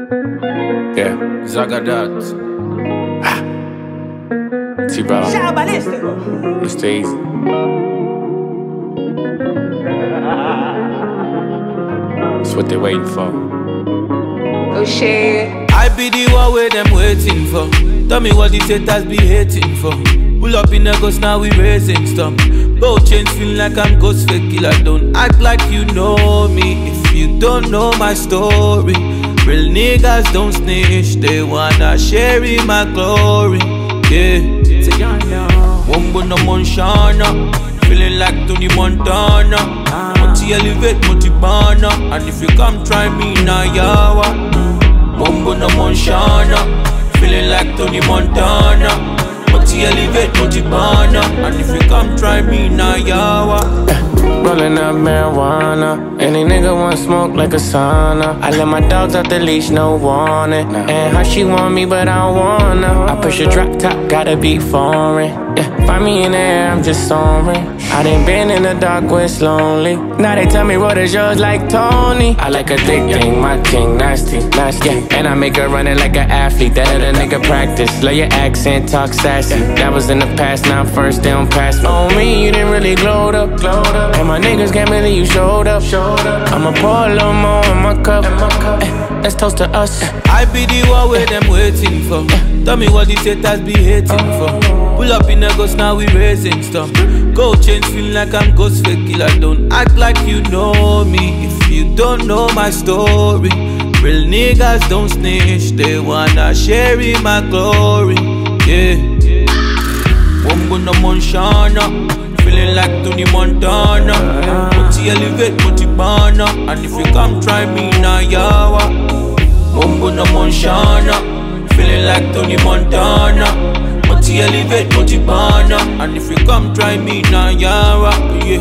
Yeah, Zagadat. T-Ball. Mr. Easy. That's what they're waiting for. Oh shit. I be the one where them waiting for. Tell me what the haters be hating for. Pull up in the ghost, now we raising stuff. Both chains feel like I'm ghost fake killer. Don't act like you know me if you don't know my story. Real niggas don't snitch, they wanna share in my glory. Yeah, Wombo no Monshana, feeling like Tony Montana. Multi elevate, multi banner, and if you come try me now, yawa. Wombo no Monshana, feeling like Tony Montana. Multi elevate, multi banner, and if you come try me now, yawa. Rolling up marijuana. Any nigga want smoke like a sauna. I let my dogs out the leash, no warning. And how she want me, but I don't wanna. I push a drop top, gotta be foreign. Yeah, find me in the air, I'm just soaring. I done been in the dark where it's lonely. Now they tell me what is yours like Tony. I like a thick thing, my king, nasty, nasty. Yeah, and I make her run it like an athlete. That other nigga practice. Love your accent, talk sassy. That was in the past, now first they don't pass me. On me, you didn't really glowed up. And my niggas can't believe you showed up. I'ma pour a little more in my cup. Let's toast to us. I be the one where them waiting for. Tell me what the haters be hating for. Pull up in the ghost, now we raising stuff. Gold chains feel like I'm ghost fake killer. Don't act like you know me if you don't know my story. Real niggas don't snitch, they wanna share in my glory. Yeah, Wombo no Monshana, feeling like Tony Montana. Multi elevate, multi banner, and if you come try me now, yawa. Wombo no Monshana, feeling like Tony Montana. Multi elevate, multi banner, and if you come try me now, yawa. Yeah.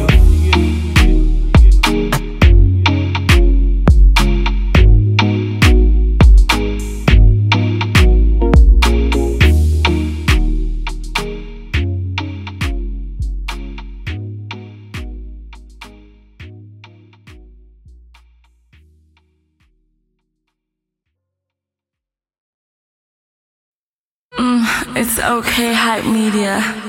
It's okay, Hype Media.